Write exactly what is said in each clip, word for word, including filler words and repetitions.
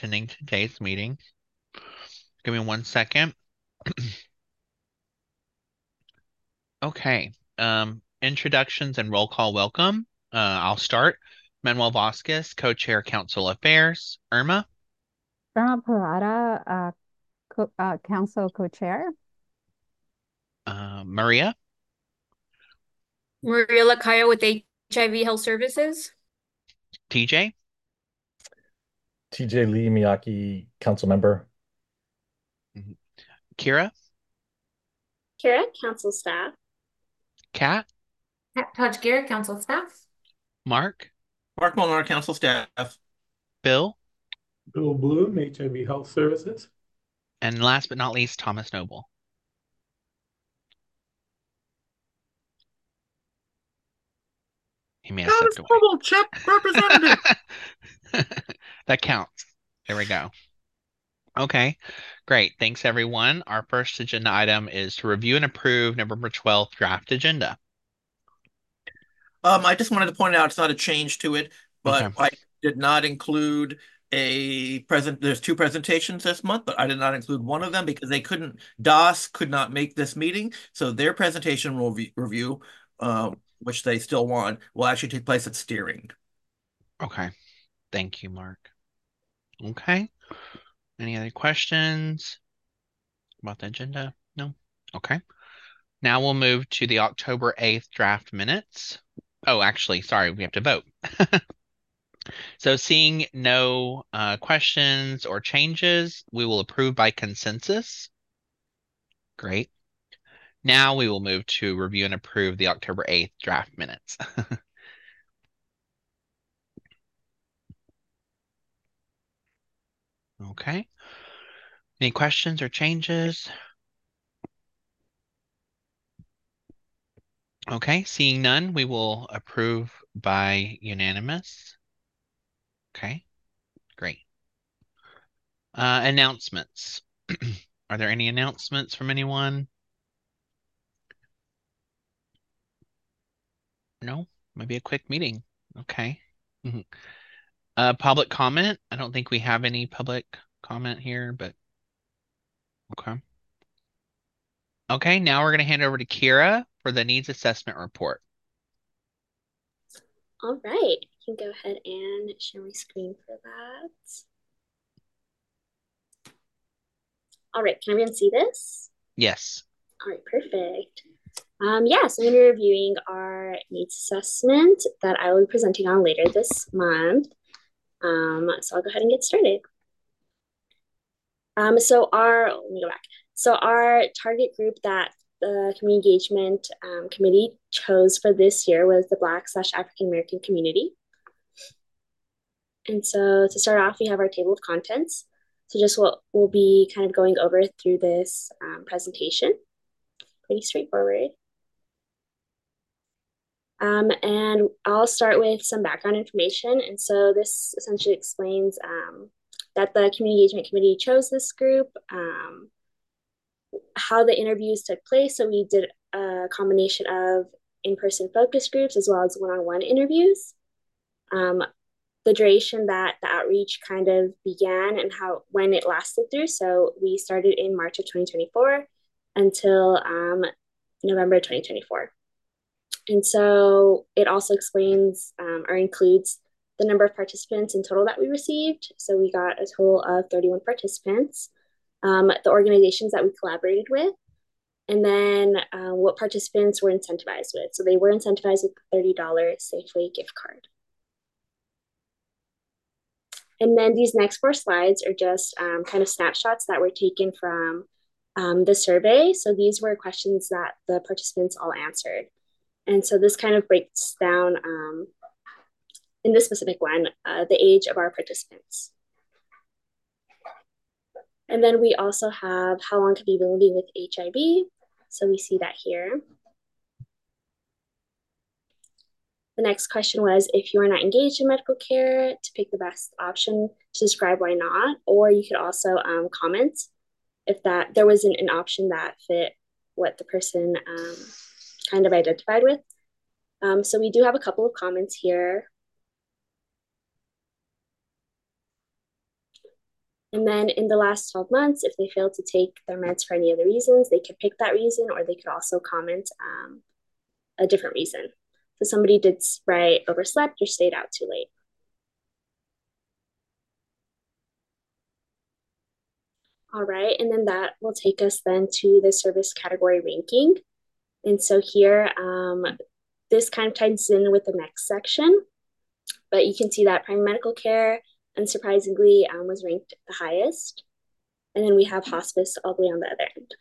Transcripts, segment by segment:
attending today's meeting. Give me one second. Okay. Um, introductions and roll call welcome. Uh, I'll start. Manuel Vasquez, Co-Chair Council Affairs. Irma, Irma Parada, uh, co uh, Council Co-Chair. uh, Maria, Maria Lakaya with H I V Health Services. T J, T J Lee Miyake, council member. mhm, Kira, Kira, council staff. Kat, Taj Garrett, council staff. Mark, Mark Molnar, council staff. Bill, Bill Bloom, H I V Health Services. and last but not least, Thomas Noble. He may have Thomas stepped away. Noble, check representative. That counts. There we go. Okay, great. Thanks, everyone. Our first agenda item is to review and approve November twelfth draft agenda. Um, I just wanted to point out it's not a change to it, but Okay. I did not include a present. There's two presentations this month, but I did not include one of them because they couldn't. D O S could not make this meeting, so their presentation will re review, uh, which they still want, will actually take place at steering. Okay. Thank you, Mark. Okay. Any other questions about the agenda? No? Okay. Now we'll move to the October eighth draft minutes. Oh, actually, sorry, we have to vote. So seeing no uh, questions or changes, we will approve by consensus. Great. Now we will move to review and approve the October eighth draft minutes. Okay. Any questions or changes? Okay, seeing none, we will approve by unanimous. Okay, great. Uh, announcements. Are there any announcements from anyone? No, maybe a quick meeting. Okay. Mhm. Uh, public comment. I don't think we have any public comment here, but okay. Okay, now we're going to hand over to Kira for the needs assessment report. All right, I can go ahead and share my screen for that. All right, can everyone see this? Yes. All right, perfect. Um, yeah, so I'm going to be reviewing our needs assessment that I will be presenting on later this month. Um, so I'll go ahead and get started. Um, so our, let me go back. So our target group that the community engagement um, committee chose for this year was the Black slash African American community. And so to start off, we have our table of contents. So just what we'll be kind of going over through this um, presentation. Pretty straightforward. Um, and I'll start with some background information. And so this essentially explains um, that the Community Engagement Committee chose this group, um, how the interviews took place. So we did a combination of in-person focus groups as well as one-on-one interviews. Um, the duration that the outreach kind of began and how when it lasted through. So we started in March of twenty twenty-four until um, November twenty twenty-four. And so it also explains um, or includes the number of participants in total that we received. So we got a total of thirty-one participants, um, the organizations that we collaborated with, and then uh, what participants were incentivized with. So they were incentivized with a thirty dollars Safeway gift card. And then these next four slides are just um, kind of snapshots that were taken from um, the survey. So these were questions that the participants all answered. And so this kind of breaks down, um, in this specific one, uh, the age of our participants. And then we also have how long have you been living with H I V? So we see that here. The next question was, if you are not engaged in medical care, to pick the best option to describe why not, or you could also um, comment if that there wasn't an option that fit what the person um, kind of identified with. Um, so we do have a couple of comments here. And then in the last twelve months, if they failed to take their meds for any other reasons, they could pick that reason, or they could also comment um, a different reason. So somebody did write overslept or stayed out too late. All right, and then that will take us then to the service category ranking. And so here, um, this kind of ties in with the next section, but you can see that primary medical care, unsurprisingly, um, was ranked the highest. And then we have hospice all the way on the other end.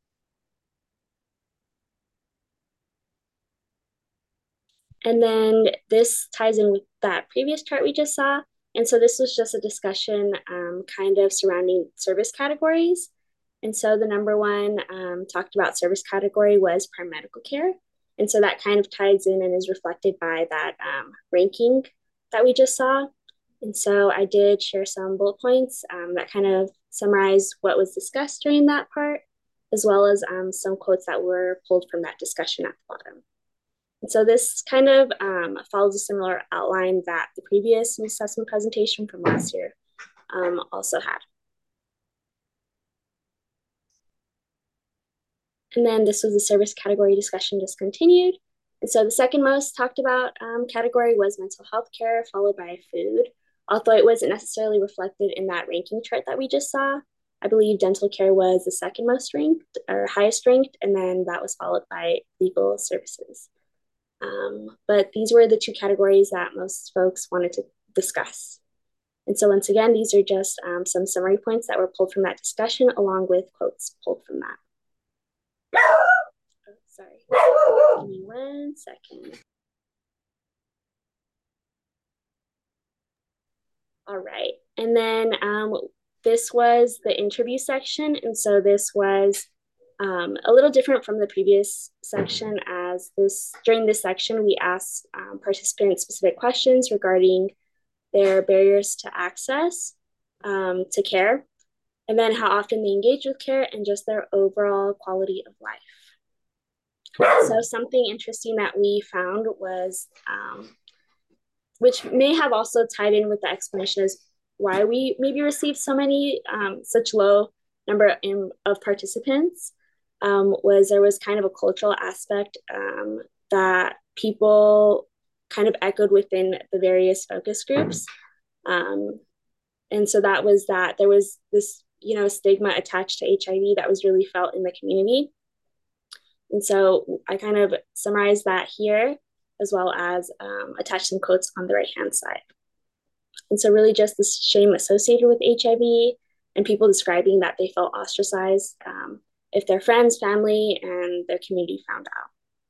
And then this ties in with that previous chart we just saw. And so this was just a discussion um, kind of surrounding service categories. And so the number one um, talked about service category was primary medical care. And so that kind of ties in and is reflected by that um, ranking that we just saw. And so I did share some bullet points um, that kind of summarize what was discussed during that part, as well as um, some quotes that were pulled from that discussion at the bottom. And so this kind of um, follows a similar outline that the previous assessment presentation from last year um, also had. And then this was the service category discussion discontinued. And so the second most talked about um, category was mental health care, followed by food. Although it wasn't necessarily reflected in that ranking chart that we just saw, I believe dental care was the second most ranked or highest ranked, and then that was followed by legal services. Um, but these were the two categories that most folks wanted to discuss. And so once again, these are just um, some summary points that were pulled from that discussion, along with quotes pulled from that. Oh, sorry. Give me one second. All right. And then um, this was the interview section. And so this was um, a little different from the previous section, as this during this section, we asked um, participants specific questions regarding their barriers to access um, to care, and then how often they engage with care, and just their overall quality of life. So something interesting that we found was, um, which may have also tied in with the explanation as why we maybe received so many, um, such low number in, of participants, um, was there was kind of a cultural aspect um, that people kind of echoed within the various focus groups. Um, and so that was that there was this, you know, stigma attached to H I V that was really felt in the community. And so I kind of summarized that here, as well as um, attach some quotes on the right-hand side. And so really just this shame associated with H I V, and people describing that they felt ostracized um, if their friends, family, and their community found out.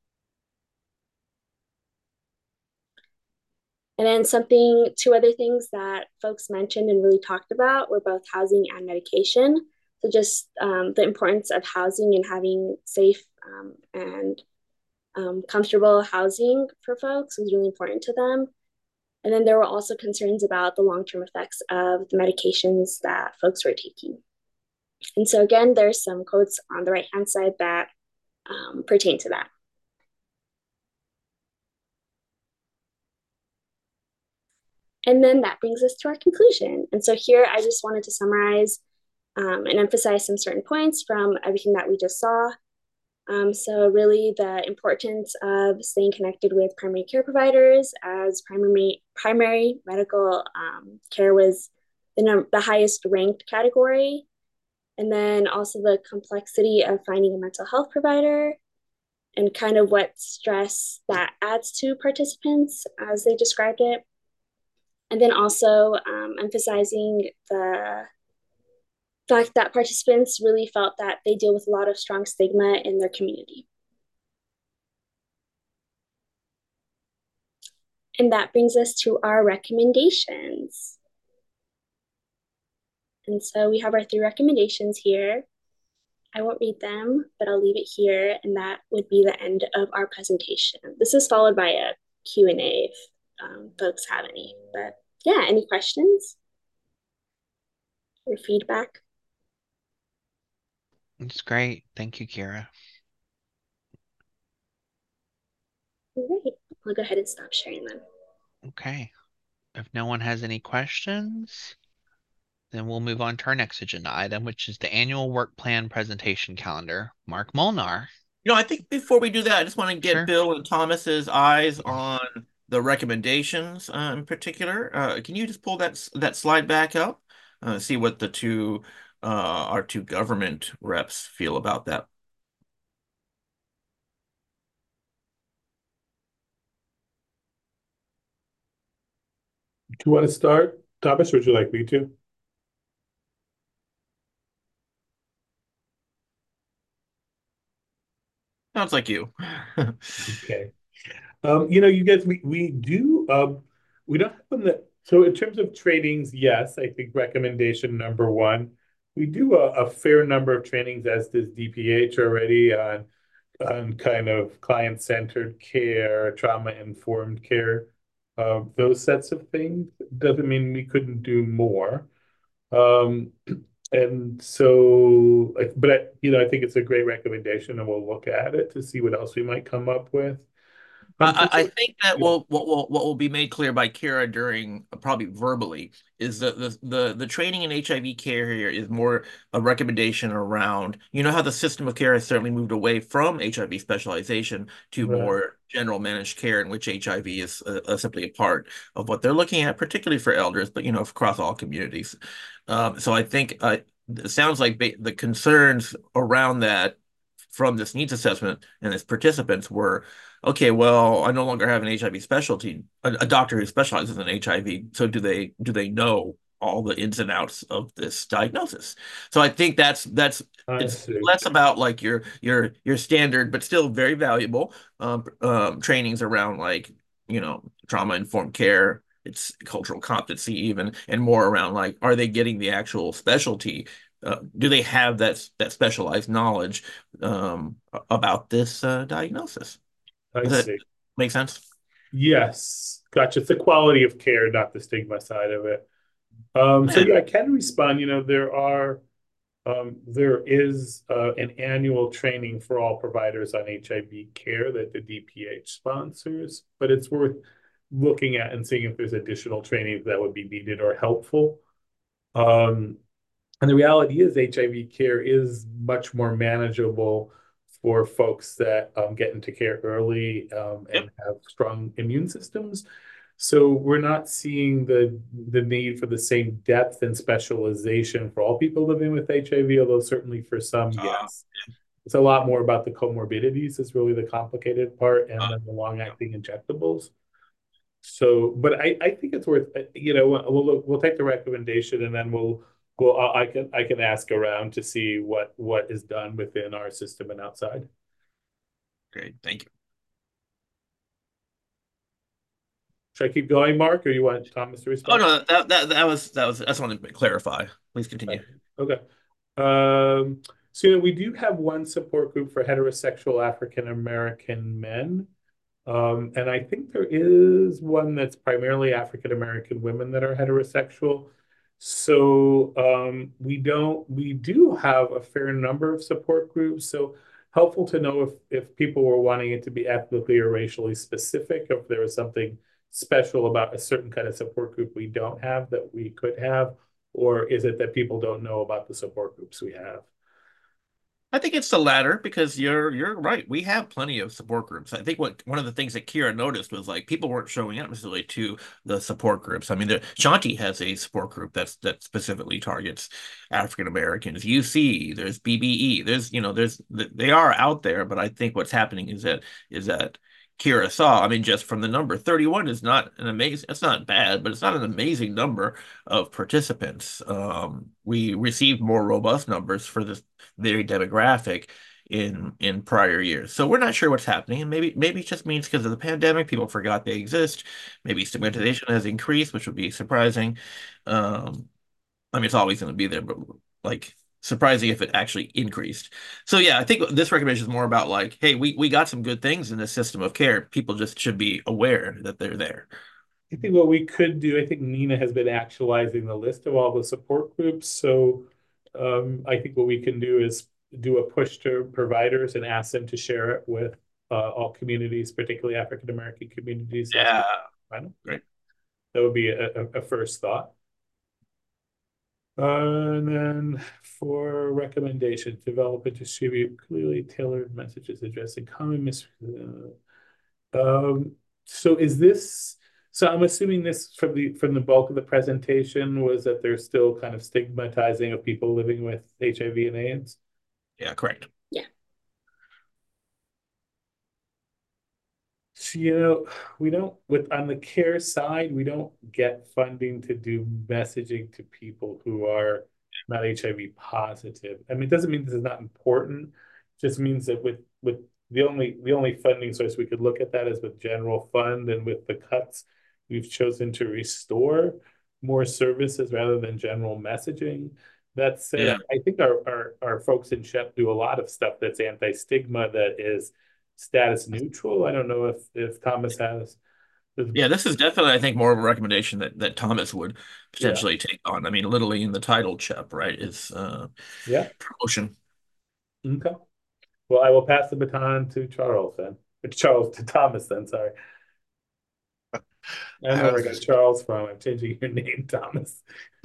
And then something, two other things that folks mentioned and really talked about were both housing and medication. So just um, the importance of housing and having safe um, and um, comfortable housing for folks was really important to them. And then there were also concerns about the long-term effects of the medications that folks were taking. And so again, there's some quotes on the right-hand side that um, pertain to that. And then that brings us to our conclusion. And so here I just wanted to summarize um, and emphasize some certain points from everything that we just saw. Um, so really the importance of staying connected with primary care providers, as primary primary medical um, care was the, num- the highest ranked category. And then also the complexity of finding a mental health provider, and kind of what stress that adds to participants as they described it. And then also um, emphasizing the fact that participants really felt that they deal with a lot of strong stigma in their community. And that brings us to our recommendations. And so we have our three recommendations here. I won't read them, but I'll leave it here, and that would be the end of our presentation. This is followed by a Q and A if um, folks have any. But yeah, any questions or feedback? It's great. Thank you, Kira. All right, I'll go ahead and stop sharing them. Okay. If no one has any questions, Then we'll move on to our next agenda item, which is the annual work plan presentation calendar. Mark Molnar. You know, I think before we do that, I just want to get Sure. Bill and Thomas's eyes on the recommendations uh, in particular. Uh, can you just pull that that slide back up? Uh, see what the two uh, our two government reps feel about that. Do you want to start, Thomas, or would you like me to? Sounds like you. Okay. Um, you know, you guys, we, we do, um, we don't have them that, so in terms of trainings, yes, I think recommendation number one, we do a, a fair number of trainings, as does D P H already, on, on kind of client-centered care, trauma-informed care, uh, those sets of things. Doesn't mean we couldn't do more. Um, and so, like, but I, you know, I think it's a great recommendation, and we'll look at it to see what else we might come up with. Um, I, I so- think that yeah. will what will what will be made clear by Kara during probably verbally is that the the the training in H I V care here is more a recommendation around, you know, how the system of care has certainly moved away from H I V specialization to Right. more general managed care, in which H I V is uh, uh, simply a part of what they're looking at, particularly for elders, but you know, across all communities. Um, so I think uh, it sounds like ba the concerns around that from this needs assessment and its participants were, okay, well, I no longer have an H I V specialty, a, a doctor who specializes in H I V. So do they do they know all the ins and outs of this diagnosis? So I think that's that's I it's see. less about like your your your standard, but still very valuable um, um, trainings around like, you know, trauma informed care. It's cultural competency even, and more around like, are they getting the actual specialty? Uh, do they have that that specialized knowledge um, about this uh, diagnosis? I Does that see. make sense? Yes. Gotcha. It's the quality of care, not the stigma side of it. Um, so Yeah. yeah, I can respond. You know, there are um, there is uh, an annual training for all providers on H I V care that the D P H sponsors, but it's worth looking at and seeing if there's additional training that would be needed or helpful. Um, and the reality is H I V care is much more manageable for folks that um, get into care early um, and Yep. have strong immune systems. So we're not seeing the the need for the same depth and specialization for all people living with H I V, although certainly for some, Uh, yes. It's a lot more about the comorbidities is really the complicated part, and Uh, then the long-acting injectables. So, but I, I think it's worth, you know, we'll, we'll, we'll take the recommendation, and then we'll, we'll, I can, I can ask around to see what, what is done within our system and outside. Great, thank you. Should I keep going, Mark, or you want Thomas to Oh respond? no, that that that was that was I just wanted to clarify. Please continue. Okay. Um, so, you know, we do have one support group for heterosexual African American men. Um, and I think there is one that's primarily African American women that are heterosexual. So um, we don't, we do have a fair number of support groups. So helpful to know if if people were wanting it to be ethnically or racially specific, if there was something special about a certain kind of support group we don't have that we could have, or is it that people don't know about the support groups we have? I think it's the latter because you're you're right. We have plenty of support groups. I think what one of the things that Kira noticed was like people weren't showing up necessarily to the support groups. I mean, the, Shanti has a support group that's that specifically targets African Americans. U C, there's B B E, there's you know there's they are out there, but I think what's happening is that is that Kira saw. I mean, just from the number, thirty-one is not an amazing. It's not bad, but it's not an amazing number of participants. Um, we received more robust numbers for this very demographic in in prior years. So we're not sure what's happening. And maybe maybe it just means because of the pandemic, people forgot they exist. Maybe stigmatization has increased, which would be surprising. Um, I mean, it's always going to be there, but like surprising if it actually increased. So yeah, I think this recommendation is more about like, hey, we we got some good things in this system of care. People just should be aware that they're there. I think what we could do, I think Nina has been actualizing the list of all the support groups. So um, I think what we can do is do a push to providers and ask them to share it with uh, all communities, particularly African American communities. Yeah, Final. great. That would be a, a, a first thought. Uh, and then for recommendations, develop and distribute clearly tailored messages addressing common mis. Uh, um, so is this? So I'm assuming this from the from the bulk of the presentation was that there's still kind of stigmatizing of people living with H I V and AIDS. Yeah, correct. So, you know, we don't with on the care side, we don't get funding to do messaging to people who are not H I V positive. I mean, it doesn't mean this is not important. It just means that with with the only the only funding source we could look at that is with general fund, and with the cuts, we've chosen to restore more services rather than general messaging. That said, Yeah. I think our, our our folks in SHEP do a lot of stuff that's anti-stigma that is status neutral. I don't know if if Thomas has. Yeah, this is definitely, I think, more of a recommendation that, that Thomas would Yeah. potentially take on. I mean, literally in the title, CHEP, right, is uh, Yeah. promotion. Okay. Well, I will pass the baton to Charles then. Charles to Thomas then, sorry. I don't know where I got Charles from. I'm changing your name, Thomas.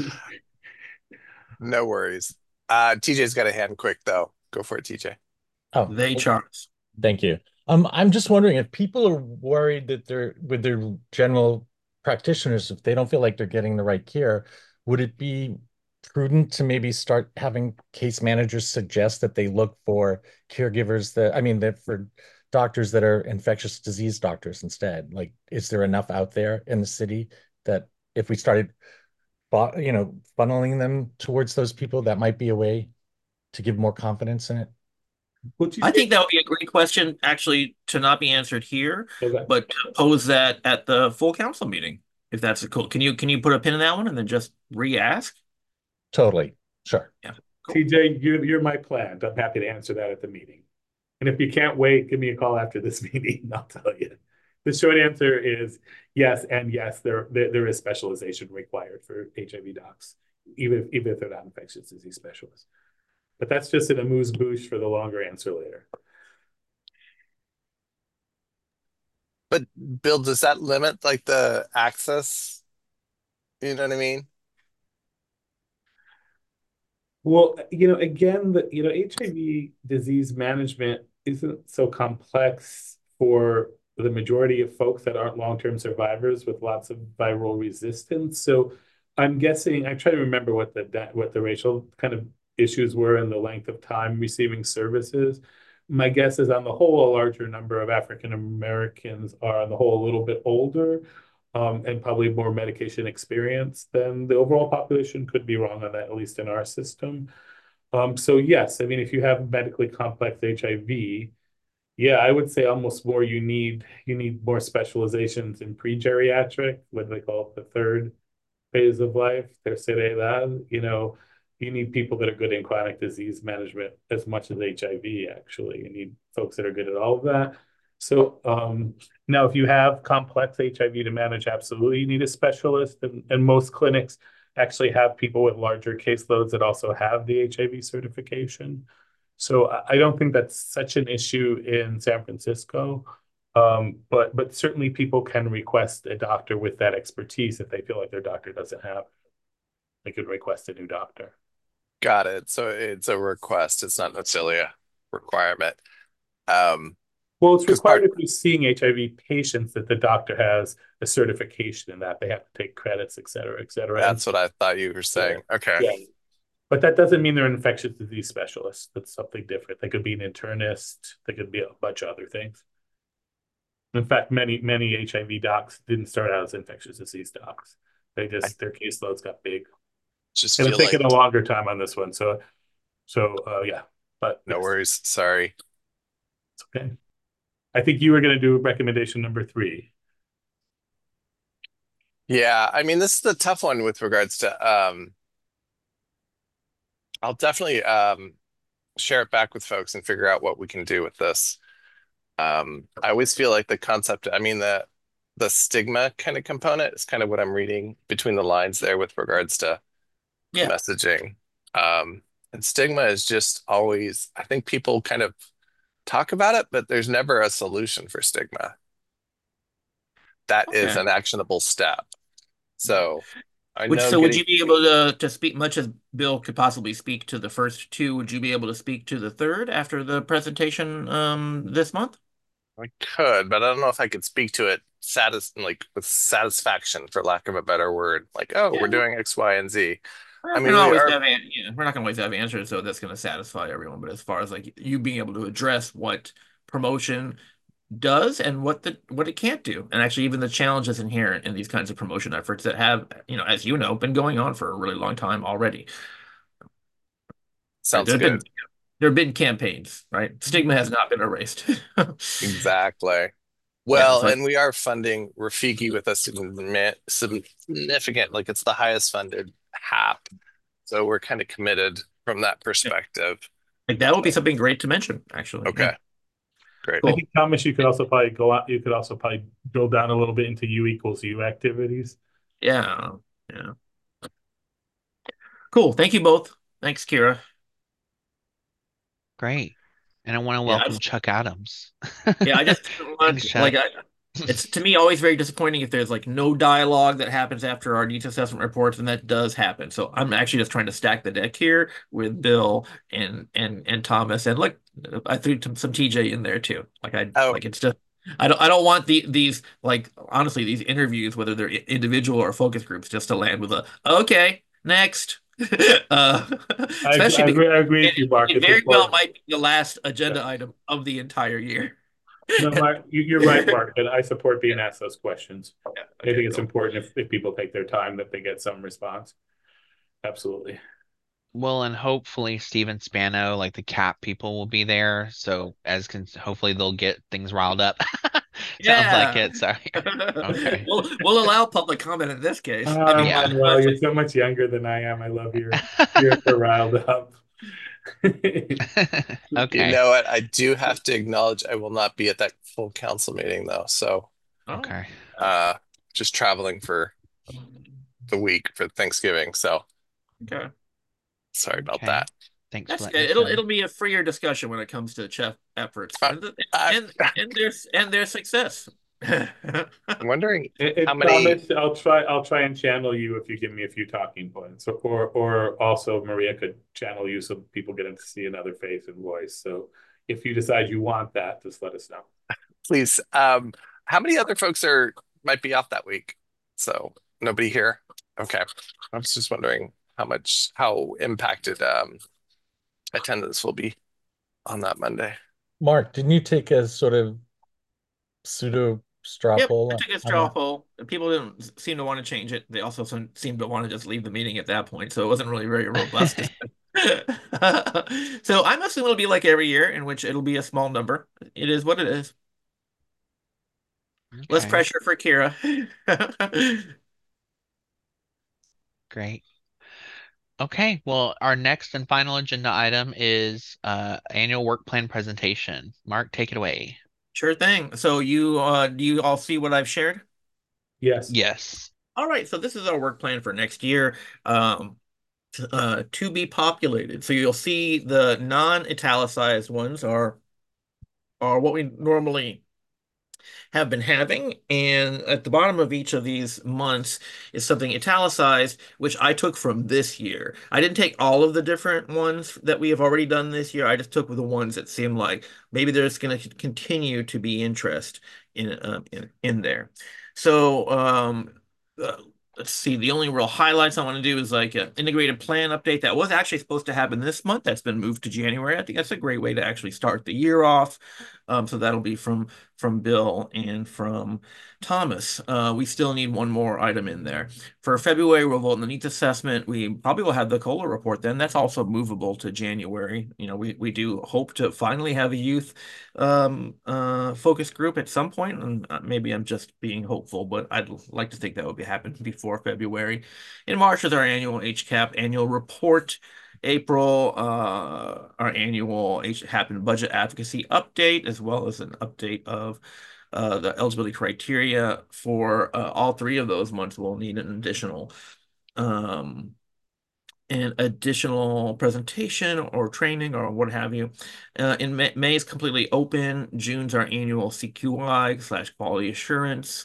No worries. Uh, T J's got a hand quick though. Go for it, T J. Oh, They, Charles. thank you. Um, I'm just wondering if people are worried that they're with their general practitioners, if they don't feel like they're getting the right care, would it be prudent to maybe start having case managers suggest that they look for caregivers that, I mean, that for doctors that are infectious disease doctors instead? Like, is there enough out there in the city that if we started, you know, funneling them towards those people, that might be a way to give more confidence in it? I think that would be a great question, actually, to not be answered here, Okay. but to pose that at the full council meeting, if that's a cool. Can you can you put a pin in that one and then just re-ask? Totally. Sure. Yeah. Cool. T J, you're you're my plan. I'm happy to answer that at the meeting. And if you can't wait, give me a call after this meeting. I'll tell you. The short answer is yes, and yes, there there, there is specialization required for H I V docs, even if, even if they're not infectious disease specialists. But that's just an amuse-bouche for the longer answer later. But Bill, does that limit like the access? You know what I mean? Well, you know, again, the you know, H I V disease management isn't so complex for the majority of folks that aren't long-term survivors with lots of viral resistance. So I'm guessing I try to remember what the what the racial kind of issues were and the length of time receiving services. My guess is on the whole, a larger number of African Americans are on the whole a little bit older, um, and probably more medication experience than the overall population. Could be wrong on that, at least in our system. Um, so yes, I mean, if you have medically complex H I V, yeah, I would say almost more you need you need more specializations in pre-geriatric, what do they call it, the third phase of life, tercera edad. You know, you need people that are good in chronic disease management as much as H I V, actually. You need folks that are good at all of that. So um, now if you have complex H I V to manage, absolutely you need a specialist. And, and most clinics actually have people with larger caseloads that also have the H I V certification. So I don't think that's such an issue in San Francisco. Um, but but certainly people can request a doctor with that expertise if they feel like their doctor doesn't have it. They could request a new doctor. Got it. So it's a request. It's not necessarily a requirement. Um, Well, it's 'cause required part- if you're seeing H I V patients that the doctor has a certification in that. They have to take credits, et cetera, et cetera. That's what I thought you were saying. Okay. Yeah. But that doesn't mean they're an infectious disease specialist. That's something different. They could be an internist. They could be a bunch of other things. In fact, many, many H I V docs didn't start out as infectious disease docs. They just, their caseloads got big. Just And I'm feel taking like a longer time on this one. So, so, uh, yeah, but no yes, worries. Sorry. it's okay. I think you were going to do recommendation number three. Yeah, I mean, this is the tough one with regards to um I'll definitely um share it back with folks and figure out what we can do with this. Um, I always feel like the concept, I mean, the the stigma kind of component is kind of what I'm reading between the lines there with regards to Yeah. messaging. Um, and stigma is just always, I think people kind of talk about it, but there's never a solution for stigma. That is Okay. an actionable step. So, I Which, know so would getting, you be able to, to speak, much as Bill could possibly speak to the first two, would you be able to speak to the third after the presentation um this month? I could, but I don't know if I could speak to it satis like with satisfaction, for lack of a better word. Like, oh, we're Yeah. doing X, Y, and Z. We're I not mean, gonna we always are, have an yeah, we're not gonna always have answers, so that's gonna satisfy everyone. But as far as like you being able to address what promotion does and what the what it can't do, and actually even the challenges inherent in these kinds of promotion efforts that have, you know, as you know, been going on for a really long time already. Right? sounds There's been good. there have been campaigns, right? Stigma has not been erased. Exactly. Yeah, Well, so and we are funding Rafiki with a significant, significant, like it's the highest funded H A P. So we're kind of committed from that perspective. like that would be something great to mention, actually. Okay, Yeah. great. I Cool. think, Thomas, you could also probably go out, you could also probably drill down a little bit into U equals U activities. Yeah. Yeah. Cool. Thank you both. Thanks, Kira. Great. And I want to Yeah, I welcome just, Chuck Adams. yeah, I just Thanks, want like Chuck. I, it's to me always very disappointing if there's like no dialogue that happens after our needs assessment reports, and that does happen. So I'm actually just trying to stack the deck here with Bill and and and Thomas, and look, I threw some, some T J in there too. Like I Oh, like it's just I don't I don't want the these like honestly these interviews, whether they're i- individual or focus groups, just to land with a okay next. uh, I, especially I because agree, I agree it, with you, Mark. it It's very well important. might be the last agenda Yeah. item of the entire year. No, Mark, you, you're right, Mark, and I support being asked those questions. Yeah, I think okay, it's cool. important if, if people take their time that they get some response. Absolutely. Well, and hopefully Steven Spano, like the CAP people, will be there. So as can hopefully they'll get things riled up. Sounds like Yeah. it. Sorry. Okay. We'll we'll allow public comment in this case. I Ah, mean, Yeah. Manuel, you're so much younger than I am. I love your you're so riled up. you Okay. know what? I do have to acknowledge I will not be at that full council meeting though. So, Oh, Okay. uh, just traveling for the week for Thanksgiving. So okay. sorry about Okay. that. Thanks That's for good. letting us It'll know. it'll be a freer discussion when it comes to chef efforts Uh, and the- I, and and their and their success. I'm wondering And, and how many. Thomas, I'll try I'll try and channel you if you give me a few talking points. Or or, or also Maria could channel you so people get to see another face and voice. So if you decide you want that, just let us know. Please. Um, how many other folks are might be off that week? So nobody here. Okay. I was just wondering how much how impacted um attendance will be on that Monday. Mark, didn't you take a sort of pseudo straw Yep, poll I on took a on straw that? poll. and People didn't seem to want to change it. They also some- seemed to want to just leave the meeting at that point, so it wasn't really very robust. So I'm assuming it'll be like every year, in which it'll be a small number. It is what it is. Less Okay. pressure for Kira. Great. Okay. Well, our next and final agenda item is uh annual work plan presentation. Mark, take it away. Sure thing. So you uh do you all see what I've shared? Yes. Yes. All right, so this is our work plan for next year. Um t- uh to be populated. So you'll see the non-italicized ones are are what we normally have been having. And at the bottom of each of these months is something italicized, which I took from this year. I didn't take all of the different ones that we have already done this year. I just took the ones that seem like maybe there's going to continue to be interest in, um, in, in there. So, um, uh, let's see, the only real highlights I want to do is like an integrated plan update that was actually supposed to happen this month. That's been moved to January. I think that's a great way to actually start the year off. Um, so that'll be from from Bill and from Thomas. Uh, we still need one more item in there. For February, we'll vote on the needs assessment. We probably will have the COLA report then. That's also movable to January. You know, we, we do hope to finally have a youth um, uh, focus group at some point, and maybe I'm just being hopeful, but I'd like to think that would be happen before February. In March is our annual H CAP annual report. April, uh, our annual H happen budget advocacy update, as well as an update of uh, the eligibility criteria for uh, all three of those months. We'll need an additional um, an additional presentation or training or what have you. Uh, in May, May is completely open. June's our annual C Q I slash quality assurance.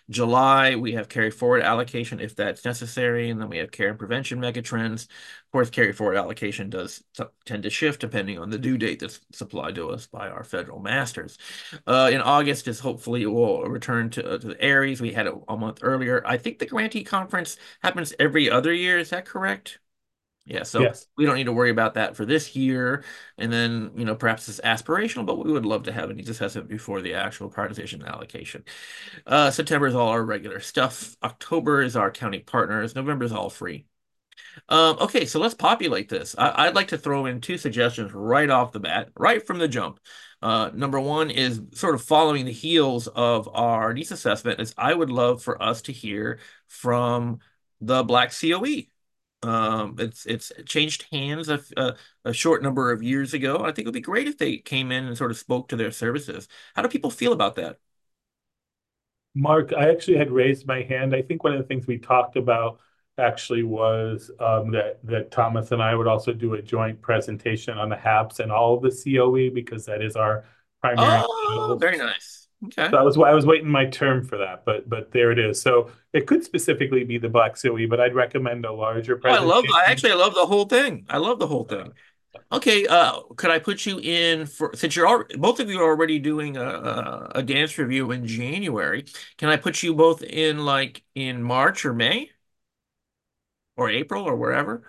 July, we have carry forward allocation if that's necessary. And then we have care and prevention megatrends. Of course, carry forward allocation does tend to shift depending on the due date that's supplied to us by our federal masters. Uh, in August is hopefully we'll return to, uh, to the Aries. We had it a month earlier. I think the grantee conference happens every other year. Is that correct? Yeah, so Yes. we don't need to worry about that for this year. And then, you know, perhaps it's aspirational, but we would love to have an assessment before the actual prioritization allocation. Uh, September is all our regular stuff. October is our county partners. November is all free. Um, okay, so let's populate this. I I'd like to throw in two suggestions right off the bat, right from the jump. Uh, number one is sort of following the heels of our needs assessment is I would love for us to hear from the Black C O E. Um, it's it's changed hands a, a, a short number of years ago. I think it would be great if they came in and sort of spoke to their services. How do people feel about that? Mark, I actually had raised my hand. I think one of the things we talked about actually was um, that that Thomas and I would also do a joint presentation on the HAPS and all of the C O E because that is our primary Oh, field. very nice. Okay. So I was I was waiting my term for that, but but there it is. So it could specifically be the Black C O E, but I'd recommend a larger Oh, I presentation. love. I actually I love the whole thing. I love the whole thing. Okay, uh, could I put you in for since you're all both of you are already doing a, a a dance review in January? Can I put you both in like in March or May or April or wherever?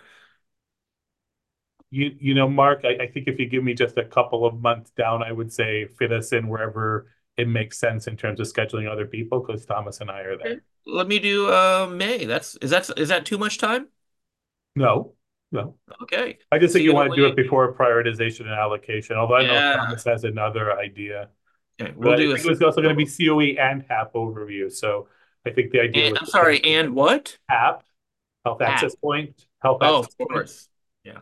You you know, Mark, I, I think if you give me just a couple of months down, I would say fit us in wherever it makes sense in terms of scheduling other people, because Thomas and I are there. Okay. Let me do uh May. That's is that is that too much time? No, no. Okay. I just think See you you want to do in it before prioritization and allocation, although I know Yeah. Thomas has another idea. Okay, we'll But I do a think it was also going to be C O E and HAP overview. So I think the idea and, was I'm sorry, and what? HAP, Health Hap. Access Point, Health Oh, Access of Point. course. Yeah.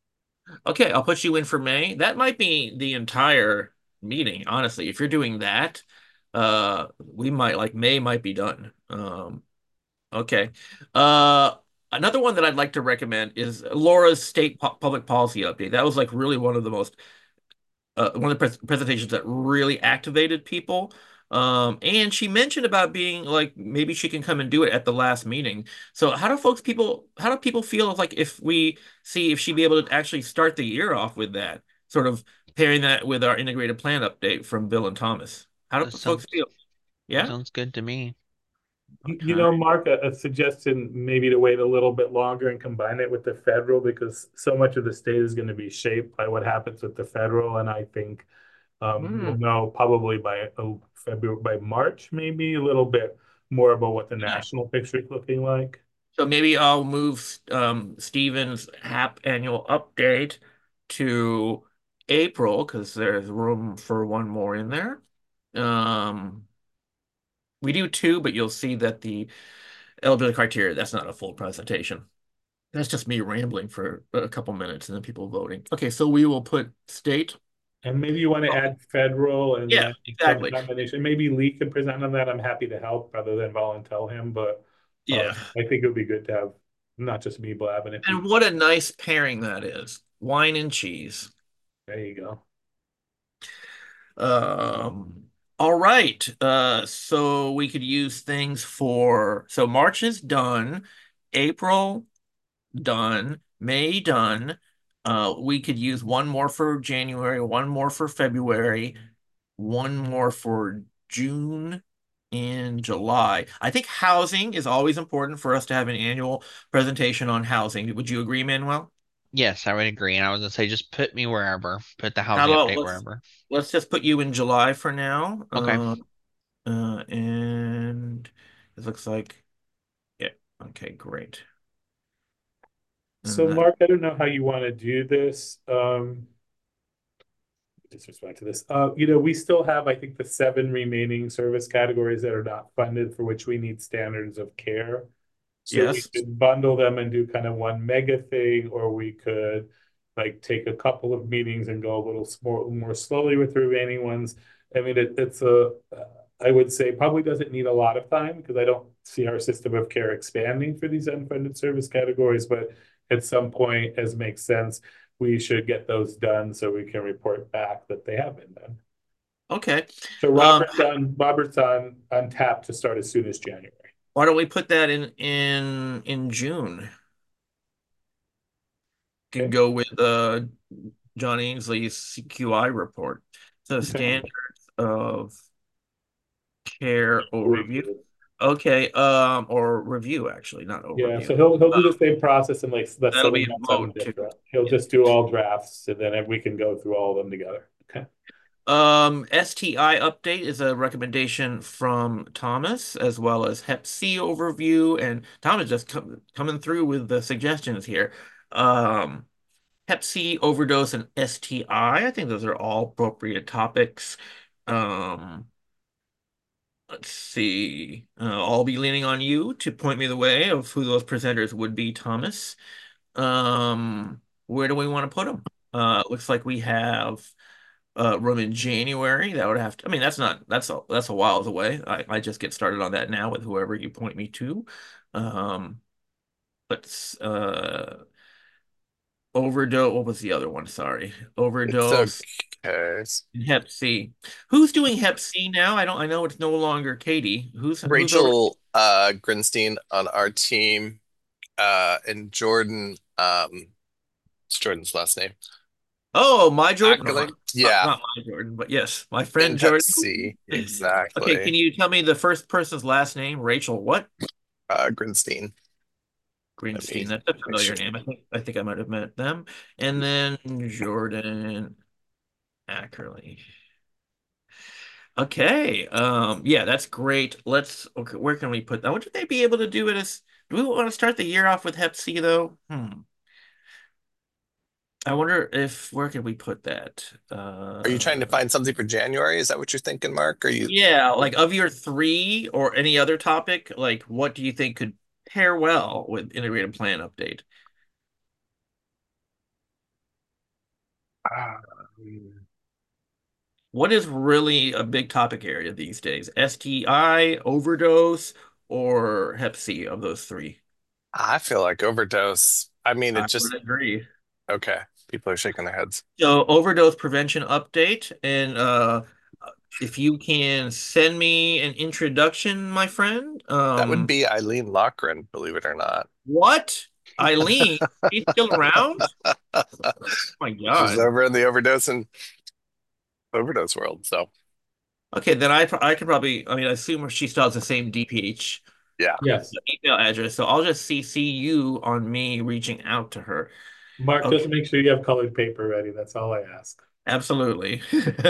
Okay, I'll put you in for May. That might be the entire meeting, honestly. If you're doing that, uh, we might like May might be done. Um, okay. Uh, another one that I'd like to recommend is Laura's state pu public policy update. That was like really one of the most uh, one of the pres presentations that really activated people. Um, and she mentioned about being like maybe she can come and do it at the last meeting. So how do folks people how do people feel like if we see if she'd be able to actually start the year off with that, sort of pairing that with our integrated plan update from Bill and Thomas? How do That folks sounds, feel? Yeah? sounds good to me. You, you know, Mark, a, a suggestion maybe to wait a little bit longer and combine it with the federal because so much of the state is going to be shaped by what happens with the federal, and I think um, Hmm. we'll know probably by oh, February, by March, maybe a little bit more about what the national picture is looking like. So maybe I'll move um, Stephen's HAP annual update to April because there's room for one more in there. Um, we do two, but you'll see that the eligibility criteria, that's not a full presentation. That's just me rambling for a couple minutes and then people voting. Okay, so we will put state. And maybe you want to add federal and Yeah, then exactly. some combination. Maybe Lee can present on that. I'm happy to help rather than volunteer him, but Yeah. um, I think it would be good to have not just me blabbing it. And what a nice pairing that is. Wine and cheese. There you go. Um, all right. Uh, so we could use things for, so March is done, April done, May done. Uh, we could use one more for January, one more for February, one more for June and July. I think housing is always important for us to have an annual presentation on housing. Would you agree, Manuel? Yes, I would agree. And I was gonna say, just put me wherever. Put the How housing about update let's, wherever. let's just put you in July for now. Okay. Uh, uh, and it looks like, yeah, okay, great. So And that- Mark, I don't know how you want to do this. Um, just respond to this. Uh, you know, we still have, I think, the seven remaining service categories that are not funded for which we need standards of care. So we Yes. could bundle them and do kind of one mega thing, or we could like take a couple of meetings and go a little more, more slowly with the remaining ones. I mean, it, it's a, uh, I would say probably doesn't need a lot of time because I don't see our system of care expanding for these unfunded service categories, but at some point, as makes sense, we should get those done so we can report back that they have been done. Okay. So Um, Robert's on Robert's on on tap to start as soon as January. why don't we put that in in in June? Can Okay. go with uh John Ainsley's C Q I report. So Okay. standards of care overview. Review. Okay, um, or review actually, not Yeah, overview. so he'll he'll do the same process and like let's say That'll we be a got something vote too. different. He'll just do all drafts and then we can go through all of them together. Okay. Um, S T I update is a recommendation from Thomas, as well as Hep C overview, and Thomas just com coming through with the suggestions here. Um, Hep C overdose and S T I. I think those are all appropriate topics. Um, let's see. Uh, I'll be leaning on you to point me the way of who those presenters would be, Thomas. Um, where do we want to put them? Uh, looks like we have uh room in January. That would have to, I mean, that's not that's a that's a whiles away. I, I just get started on that now with whoever you point me to. Um, let's uh overdose. What was the other one? Sorry. It's Overdose okay. and Hep C. Who's doing Hep C now? I don't I know it's no longer Katie. Who's who's over? Rachel uh Grinstein on our team, uh, and Jordan, um, what's Jordan's last name? Oh, my Jordan. No, Ackley? not, Yeah, not my Jordan, but yes, my friend in Hep Jordan. C, Okay, exactly. can you tell me the first person's last name? Rachel what? Uh, Grinstein. Greenstein, Let me that's a make familiar sure. name. I think I think I might have met them. And then Jordan Ackerley. Okay. Um, yeah, that's great. Let's okay, where can we put that? Would they be able to do it as do we want to start the year off with Hep C though? Hmm. I wonder if where can we put that? Uh Are you trying to find something for January? Is that what you're thinking, Mark? Are you yeah, like of your three or any other topic, like what do you think could pair well with integrated plan update? um, What is really a big topic area these days? S T I, overdose, or Hep C of those three? I feel like overdose. I mean, I it just would agree. okay. People are shaking their heads. So overdose prevention update, and uh, if you can send me an introduction, my friend. That would Um, be Eileen Lochran, believe it or not. what? Eileen, she's still around? Oh my She's God. over in the overdose and overdose world. So Okay, then I I could probably, I mean, I assume she still has the same D P H yeah. Yes. email address, so I'll just C C you on me reaching out to her. Mark, Okay. just make sure you have colored paper ready. That's all I ask. Absolutely.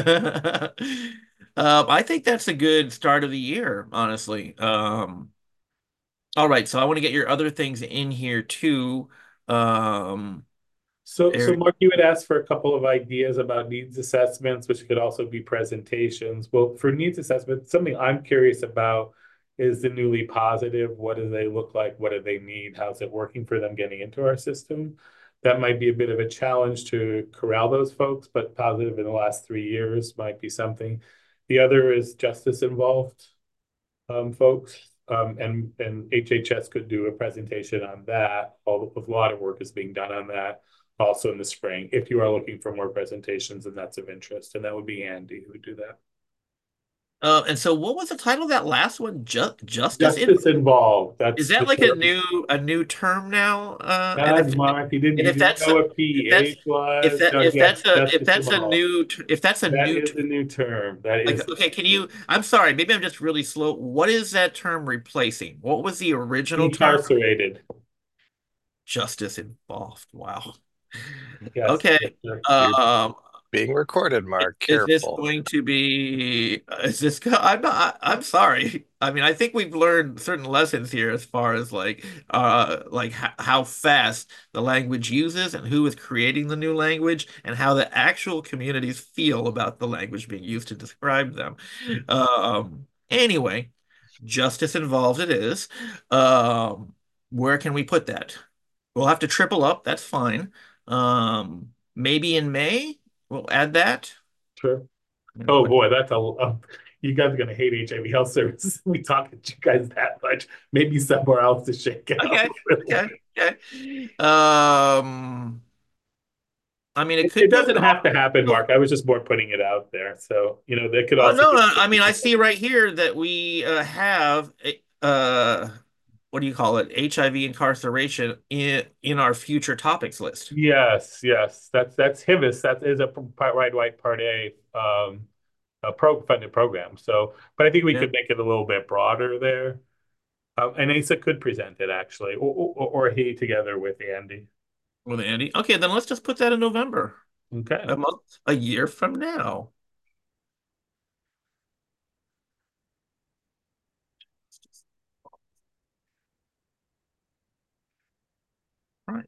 Um, I think that's a good start of the year, honestly. Um, all right, so I want to get your other things in here too. Um, So, so Eric, Mark, you had asked for a couple of ideas about needs assessments, which could also be presentations. Well, for needs assessment, something I'm curious about is the newly positive. What do they look like? What do they need? How's it working for them getting into our system? That might be a bit of a challenge to corral those folks, but positive in the last three years might be something. The other is justice involved um, folks. Um, and and H H S could do a presentation on that. All a lot of work is being done on that also in the spring. If you are looking for more presentations and that's of interest, and that would be Andy who would do that. uh, and so what was the title of that last one? Just Justice in- Justice involved. That's Is that the like a term. new a new term now? Uh, and God, if, Mark, you didn't, and you if didn't that's know a, what if that's P H was. if that No, if yes, that's a if justice that's a involved. new t- if that's a That new is t- the new term. That like is okay, can you? I'm sorry, maybe I'm just really slow. What is that term replacing? What was the original term? incarcerated. Justice involved. Wow. Yes. Okay. Yes, You're Um, being recorded, Mark. is this Careful. going to be? Is this? go- I'm not. I'm sorry. I mean, I think we've learned certain lessons here as far as like, uh, like h how fast the language uses and who is creating the new language and how the actual communities feel about the language being used to describe them. Um. Anyway, justice involved it is. Um. Where can we put that? We'll have to triple up. That's fine. Um. Maybe in May. We'll add that. Sure. I'm gonna Oh put- boy, that's a um, you guys are gonna hate H I V health services. We talk at you guys that much. Maybe somewhere else to shake it Okay, up. okay, okay. Um, I mean, it It, could it be. doesn't have to happen, Mark. I was just more putting it out there. So, you know, that could Oh also no, be. no, I mean, I see right here that we uh, have a- uh, what do you call it? H I V incarceration in in our future topics list. Yes, yes. That's that's HIVIS. That is a part right white part A um a pro funded program. So, but I think we Yeah. could make it a little bit broader there. Um, and Asa could present it actually, or, or, or he together with Andy. With Andy. Okay, then let's just put that in November, Okay. a month, a year from now. Right.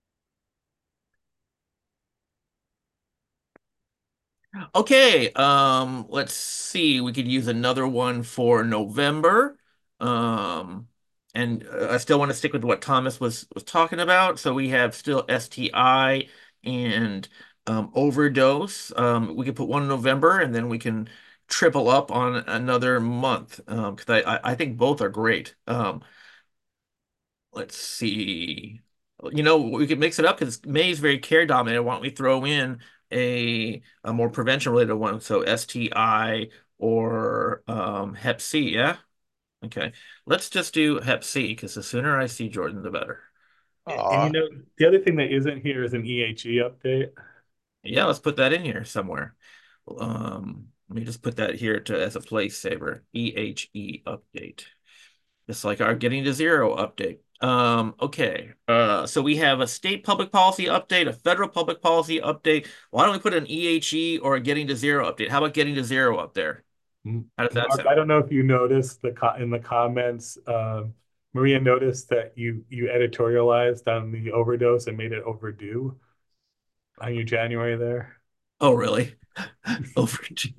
Okay, um, let's see. We could use another one for November. Um, and uh, I still want to stick with what Thomas was was talking about. So we have still S T I and um, overdose. Um, we could put one in November, and then we can triple up on another month. Um, because I, I I think both are great. Um, let's see. You know, we could mix it up because May is very care dominated. Why don't we throw in a a more prevention related one? So S T I or um, Hep C, yeah? Okay. Let's just do Hep C because the sooner I see Jordan, the better. And you Aw. know, the other thing that isn't here is an E H E update. Yeah, let's put that in here somewhere. Um, let me just put that here to as a place saver. E H E update. Just like our getting to zero update. Um, okay. Uh, so we have a state public policy update, a federal public policy update. Why don't we put an E H E or a getting to zero update? How about getting to zero up there? How does that Mark, I sound? don't know if you noticed the co in the comments, um, Maria noticed that you you editorialized on the overdose and made it overdue on your January there. Oh, really? Overdue.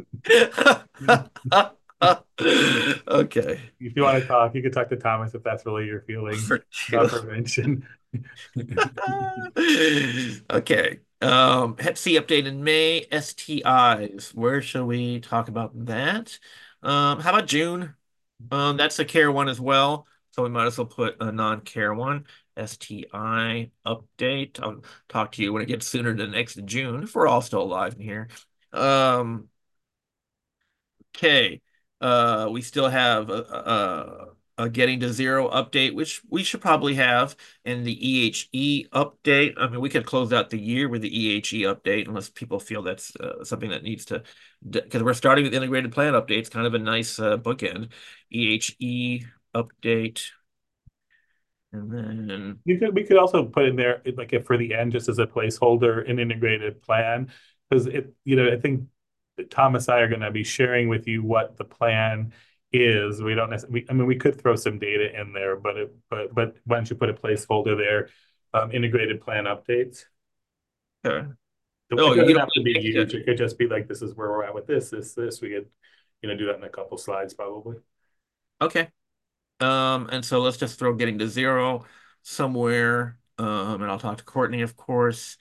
Okay. If you want to talk, you can talk to Thomas if that's really your feeling about prevention. Okay. Um, Hep C update in May, S T Is. Where shall we talk about that? Um, how about June? Um, that's a care one as well. So we might as well put a non-care one. S T I update. I'll talk to you when it gets sooner than next June if we're all still alive in here. Um, okay. Uh, we still have a, a, a getting to zero update, which we should probably have, and the E H E update. I mean, we could close out the year with the E H E update unless people feel that's uh, something that needs to, because we're starting with integrated plan updates, kind of a nice uh, bookend. E H E update. And then You could we could also put in there like if for the end just as a placeholder an integrated plan because it you know I think Thomas and I are going to be sharing with you what the plan is. We don't necessarily I mean we could throw some data in there, but it but but why don't you put a placeholder there, um, integrated plan updates. okay. So Oh, it you doesn't don't have to be need huge. to- It could just be like this is where we're at with this, this, this. We could you know do that in a couple slides probably. Okay. Um, and so let's just throw getting to zero somewhere. Um, and I'll talk to Courtney, of course.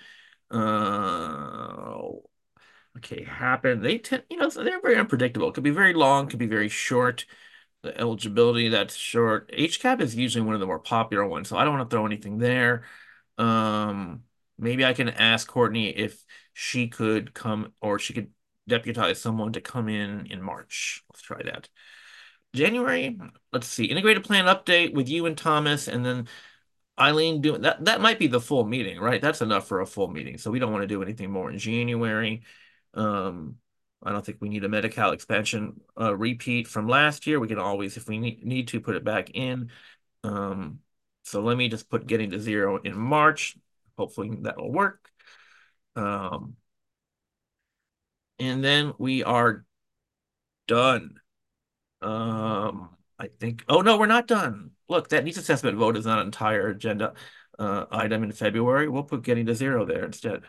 Uh, okay, happen. They tend, you know, so they're very unpredictable. It could be very long, could be very short. The eligibility that's short. H CAP is usually one of the more popular ones, so I don't want to throw anything there. Um, maybe I can ask Courtney if she could come or she could deputize someone to come in in March. Let's try that. January, let's see, integrated plan update with you and Thomas, and then Eileen doing that. That might be the full meeting, right? That's enough for a full meeting. So we don't want to do anything more in January. Um, I don't think we need a Medi-Cal expansion uh, repeat from last year. We can always, if we need, need to, put it back in. Um, so let me just put getting to zero in March. Hopefully that will work. Um, and then we are done. Um, I think, oh no, we're not done. Look, that needs assessment vote is not an entire agenda uh, item in February. We'll put getting to zero there instead.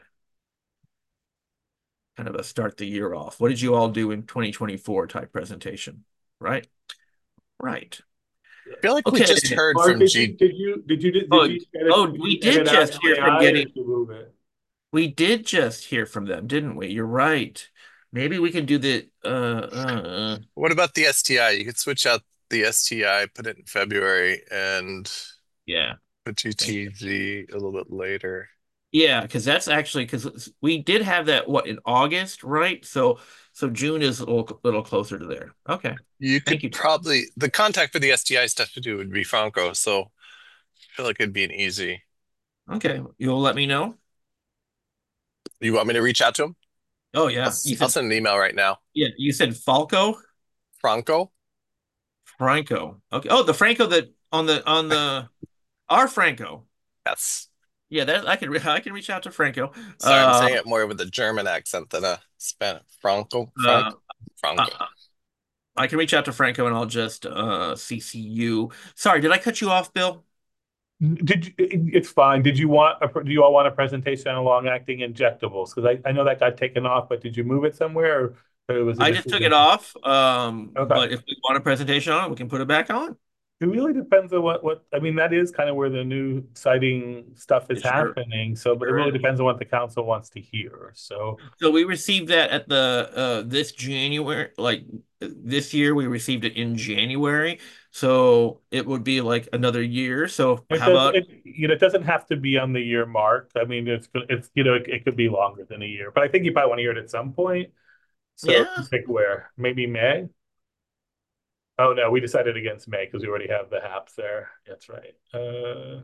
Kind of a start the year off. What did you all do in twenty twenty-four type presentation? Right? Right. I feel like we Okay. just heard Or from did G. you did you did you did Oh, you edit, oh, did we you did edit out just hear from M A I or getting, did you move it? we did just hear from them, didn't we? You're right. Maybe we can do the, uh, uh, uh, What about the S T I? You could switch out the S T I, put it in February, and yeah. put G T Z a little bit later. Yeah, because that's actually because we did have that what in August, right? So so June is a little, little closer to there. Okay. You Thank could you, Todd. probably, the contact for the S T I stuff to do would be Franco, so I feel like it'd be an easy. Okay, you'll let me know. You want me to reach out to him? Oh I'll, yeah, s- you I'll said send an email right now. yeah, you said Falco, Franco? Franco. Okay. Oh, the Franco that on the on the our Franco. Yes. Yeah, that I can re I can reach out to Franco. Sorry, I'm Uh, saying it more with a German accent than a Spanish. Franco? uh, Franco? Franco. I, I can reach out to Franco and I'll just uh C C you. Sorry, did I cut you off, Bill? Did you, it- it's fine. Did you want, a do you all want a presentation on long-acting injectables? Because I, I know that got taken off, but did you move it somewhere or, or it was a I just took decision? it off. Um, Okay. but if we want a presentation on it, we can put it back on. It really depends on what, what, I mean, that is kind of where the new exciting stuff is Sure. happening. So, but it Sure really is. depends on what the council wants to hear. So, So we received that at the uh this January, like this year we received it in January. So it would be like another year. So it how does, about it, you know, it doesn't have to be on the year mark. I mean, it's, it's, you know, it, it could be longer than a year, but I think you probably want to hear it at some point. So yeah? pick where, maybe May? Oh, no, we decided against May because we already have the HAPs there. That's right. Uh,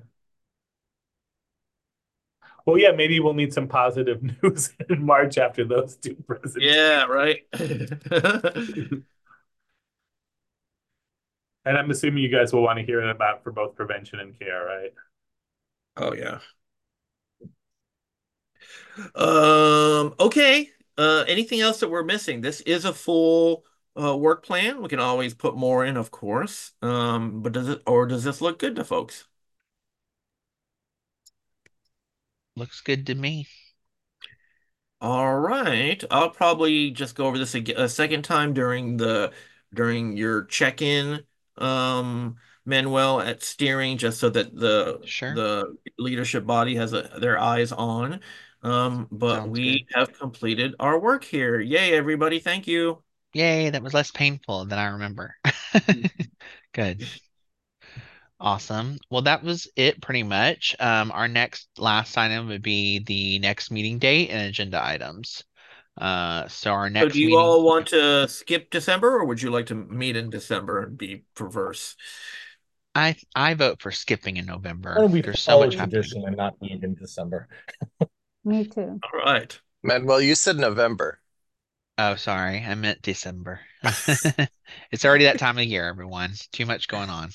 well, yeah, maybe we'll need some positive news in March after those two presentations. Yeah, right. And I'm assuming you guys will want to hear about for both prevention and care, right? Oh yeah. Um, okay. Uh, anything else that we're missing? This is a full uh work plan. We can always put more in, of course. Um, but does it or does this look good to folks? Looks good to me. All right. I'll probably just go over this a, a second time during the during your check-in, um, Manuel at steering, just so that the Sure. the leadership body has a, their eyes on. Um, but Sounds we good. have completed our work here. Yay, everybody. Thank you. Yay, that was less painful than I remember. Good. Awesome. Well, that was it pretty much. Um, our next last item would be the next meeting date and agenda items. Uh, so our So next do you meeting, all want to skip December or would you like to meet in December and be perverse? I I vote for skipping in Why November. don't we There's so follow much happening. tradition and not meet in December? Me too. All right. Manuel, you said November. Oh, sorry, I meant December. It's already that time of year, everyone. Too much going on.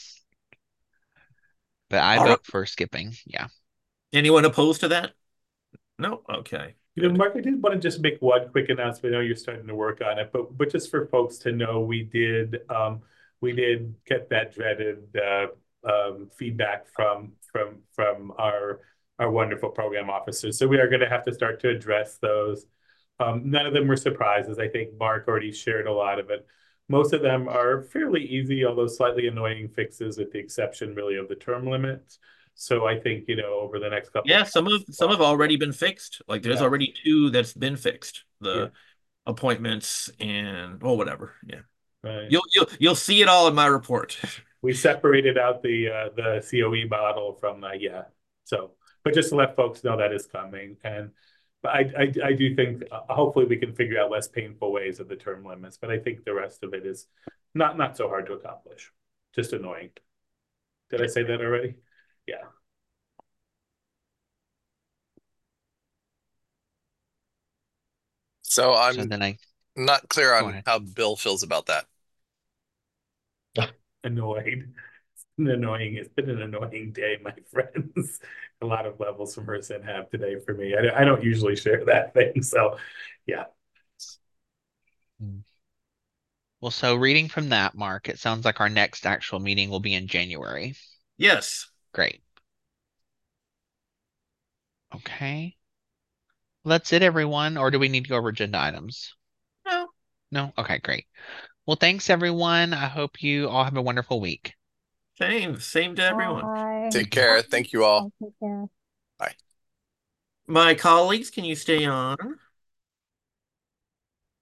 But I All right. vote for skipping. Yeah. Anyone opposed to that? No? Okay. You know, Mark, I did want to just make one quick announcement. I know you're starting to work on it, but but just for folks to know, we did um we did get that dreaded uh, um, feedback from from from our our wonderful program officers. So we are going to have to start to address those. Um, none of them were surprises. I think Mark already shared a lot of it. Most of them are fairly easy, although slightly annoying fixes, with the exception really of the term limits. So I think, you know, over the next couple Yeah, of some of some have already been fixed. Like there's Yeah. already two that's been fixed. The Yeah. appointments and well, whatever. Yeah. Right. You'll you'll you'll see it all in my report. We separated out the uh, the C O E model from uh, yeah. So, but just to let folks know that is coming, and but I I, I do think uh, hopefully we can figure out less painful ways of the term limits. But I think the rest of it is not not so hard to accomplish. Just annoying. Did I say that already? Yeah. So I'm So then I not clear Go on ahead. how Bill feels about that. Annoyed. It's been annoying. It's been an annoying day, my friends. A lot of levels from Hersen have today for me. I, I don't usually share that thing, so yeah. Well, so reading from that, Mark, it sounds like our next actual meeting will be in January. Yes. Great. Okay. That's it, everyone. Or do we need to go over agenda items? No. No? Okay, great. Well, thanks, everyone. I hope you all have a wonderful week. Same. Same to everyone. Bye. Take care. Thank you all. Take care. Bye. My colleagues, can you stay on?